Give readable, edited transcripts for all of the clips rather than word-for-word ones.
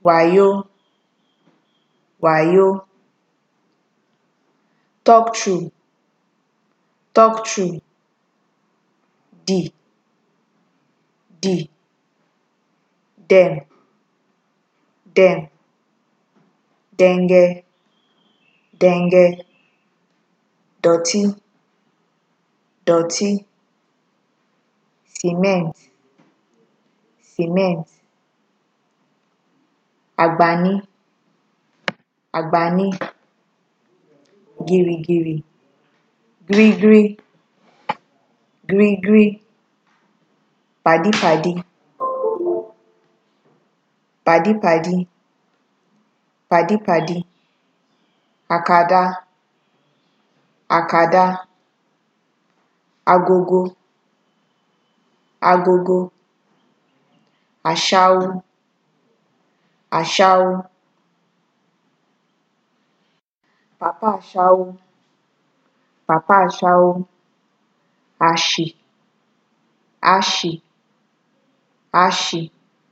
wayo, wayo. Talk true, talk true. D, D. Dem, dem. Denge, denge. Dọ̀tí, dọ̀tí. Cement, cement. Àgbàní, àgbàní. Gìrìgìrì, gírígírí, gírígírí. Pàdípàdí, pàdípàdí, pàdípàdí. Àkàdá, àkàdá. Agogo, agogo. Aṣáwó, aṣáwó. Pàpá aṣáwó, pàpá aṣáwó. Àṣì, àṣì, àṣì.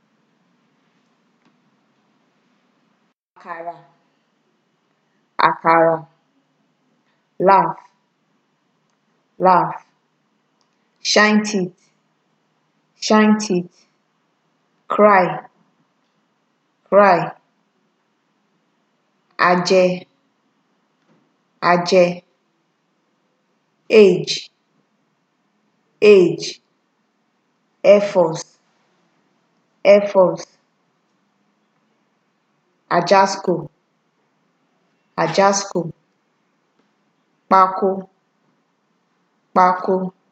Àkàrà, àkàrà. Laugh, laugh. Shine teeth, shine teeth. Cry, cry. Ajẹ, ajẹ. Age, age. Air force, air force. Àjàskò, àjàskò. Pákó, pákó.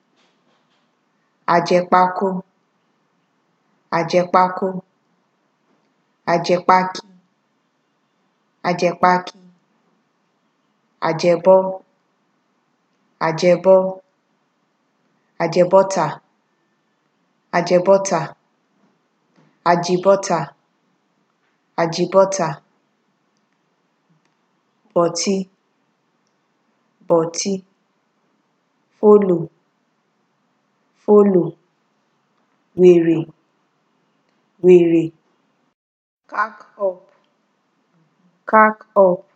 Àjẹpákó, àjẹpákó. Àjẹpákí, àjẹpákí. Àjẹbọ́, àjẹbọ́. Àjẹbọ́tà, àjẹbọ́tà. Àjìbọ́tà, àjìbọ́tà. Bọ̀tí, bọ̀tí. Fólò, fólò. Wèrè, wèrè. Cack up, cack up.